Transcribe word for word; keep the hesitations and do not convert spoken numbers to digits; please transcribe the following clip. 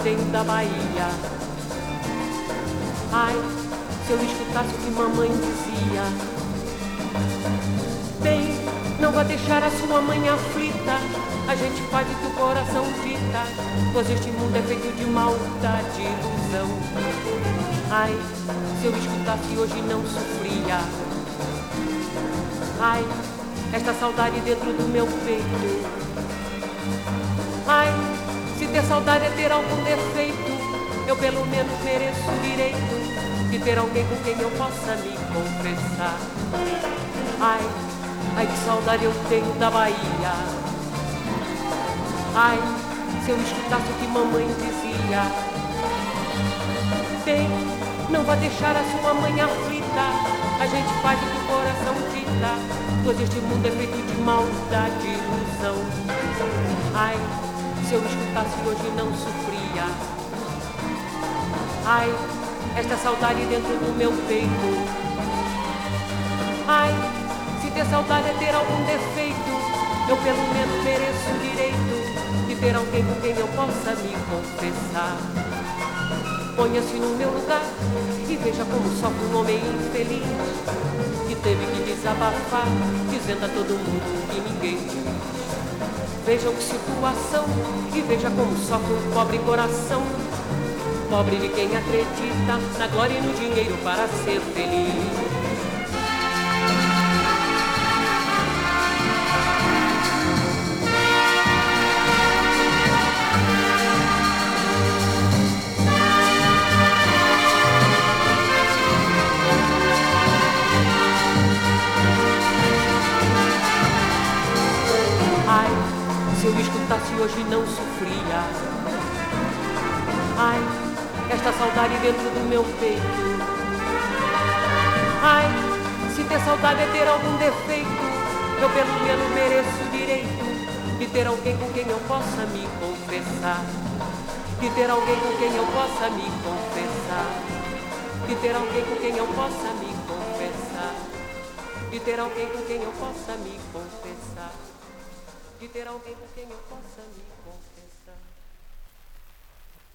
tenho da Bahia. Ai, se eu escutasse o que mamãe dizia. Bem, não vá deixar a sua mãe aflita. A gente faz o que o coração dita, pois este mundo é feito de maldade e ilusão. Ai, se eu escutasse hoje não sofria. Ai, esta saudade dentro do meu peito. Ai, se ter saudade é ter algum defeito, eu pelo menos mereço o direito de ter alguém com quem eu possa me confessar. Ai, ai que saudade eu tenho da Bahia. Ai, se eu escutasse o que mamãe dizia. Bem, não vá deixar a sua mãe aflita. A gente faz o que o coração dita, pois este mundo é feito de maldade e ilusão. Ai, se eu escutasse hoje não sofria. Ai, esta saudade dentro do meu peito. Ai, se ter saudade é ter algum defeito, eu pelo menos mereço o direito de ter alguém com quem eu possa me confessar. Ponha-se no meu lugar e veja como sofre um homem infeliz que teve que desabafar, dizendo a todo mundo que ninguém diz. Vejam que situação e veja como sofre um pobre coração, pobre de quem acredita na glória e no dinheiro para ser feliz. Ai, se eu escutasse hoje não sofria. Ai, esta saudade dentro do meu peito. Ai, se ter saudade é ter algum defeito, eu pelo menos mereço o direito de ter alguém com quem eu possa me confessar. De ter alguém com quem eu possa me confessar. De ter alguém com quem eu possa me confessar. De ter alguém com quem eu possa me confessar. De ter alguém com quem eu possa me confessar.